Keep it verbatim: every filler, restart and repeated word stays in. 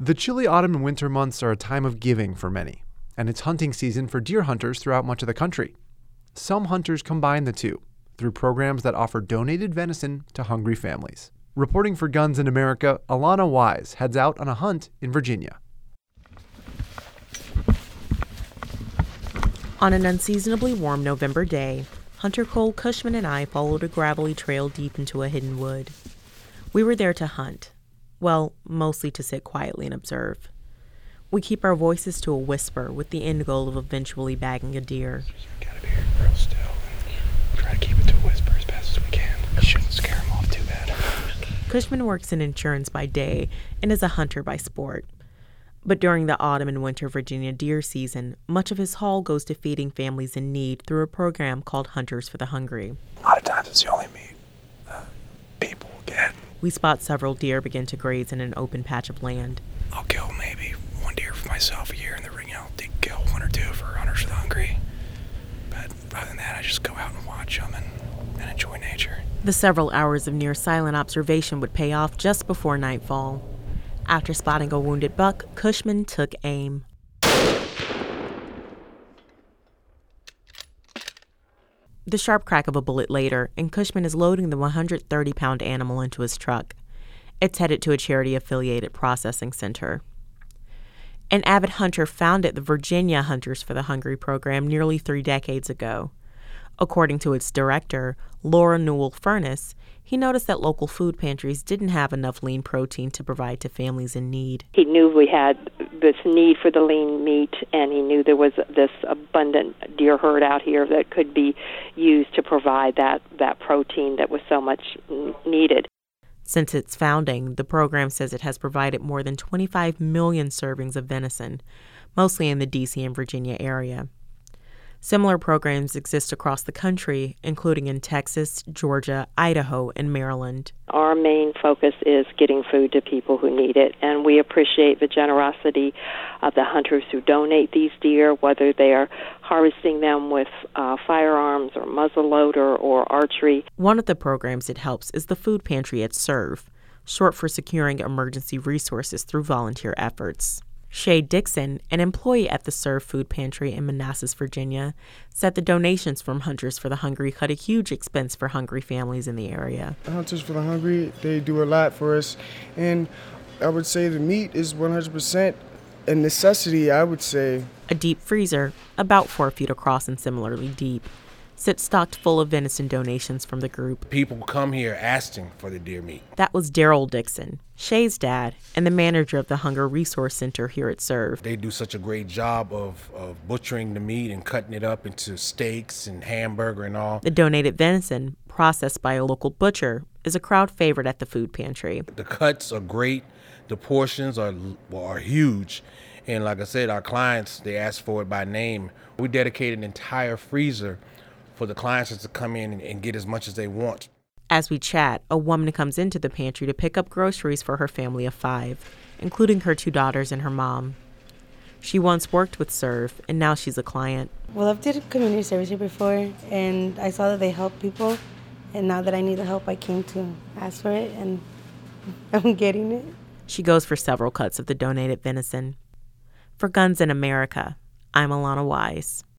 The chilly autumn and winter months are a time of giving for many, and it's hunting season for deer hunters throughout much of the country. Some hunters combine the two through programs that offer donated venison to hungry families. Reporting for Guns in America, Alana Wise heads out on a hunt in Virginia. On an unseasonably warm November day, Hunter Cole Cushman and I followed a gravelly trail deep into a hidden wood. We were there to hunt. Well, mostly to sit quietly and observe. We keep our voices to a whisper with the end goal of eventually bagging a deer. We gotta be real still and try to keep it to a whisper as best as we can. We shouldn't scare them off too bad. Cushman works in insurance by day and is a hunter by sport. But during the autumn and winter Virginia deer season, much of his haul goes to feeding families in need through a program called Hunters for the Hungry. A lot of times it's the only meat uh, people get. We spot several deer begin to graze in an open patch of land. I'll kill maybe one deer for myself a year, and the you know, they kill one or two for Hunters for the Hungry. But other than that, I just go out and watch them and, and enjoy nature. The several hours of near silent observation would pay off just before nightfall. After spotting a wounded buck, Cushman took aim. The sharp crack of a bullet later, and Cushman is loading the one hundred thirty pound animal into his truck. It's headed to a charity-affiliated processing center. An avid hunter founded the Virginia Hunters for the Hungry program nearly three decades ago. According to its director, Laura Newell Furness, he noticed that local food pantries didn't have enough lean protein to provide to families in need. He knew we had this need for the lean meat, and he knew there was this abundant deer herd out here that could be used to provide that, that protein that was so much needed. Since its founding, the program says it has provided more than twenty-five million servings of venison, mostly in the D C and Virginia area. Similar programs exist across the country, including in Texas, Georgia, Idaho, and Maryland. Our main focus is getting food to people who need it, and we appreciate the generosity of the hunters who donate these deer, whether they are harvesting them with uh, firearms or muzzleloader or archery. One of the programs it helps is the food pantry at SERVE, short for Securing Emergency Resources through Volunteer Efforts. Shay Dixon, an employee at the SERVE Food Pantry in Manassas, Virginia, said the donations from Hunters for the Hungry cut a huge expense for hungry families in the area. Hunters for the Hungry, they do a lot for us, and I would say the meat is one hundred percent a necessity, I would say. A deep freezer, about four feet across and similarly deep, sits stocked full of venison donations from the group. People come here asking for the deer meat. That was Daryl Dixon, Shay's dad, and the manager of the Hunger Resource Center here at SERVE. They do such a great job of, of butchering the meat and cutting it up into steaks and hamburger and all. The donated venison, processed by a local butcher, is a crowd favorite at the food pantry. The cuts are great. The portions are, are huge. And like I said, our clients, they ask for it by name. We dedicate an entire freezer for the clients to come in and, and get as much as they want. As we chat, a woman comes into the pantry to pick up groceries for her family of five, including her two daughters and her mom. She once worked with SERVE, and now she's a client. Well, I've did community service here before, and I saw that they help people, and now that I need the help, I came to ask for it, and I'm getting it. She goes for several cuts of the donated venison. For Guns in America, I'm Alana Wise.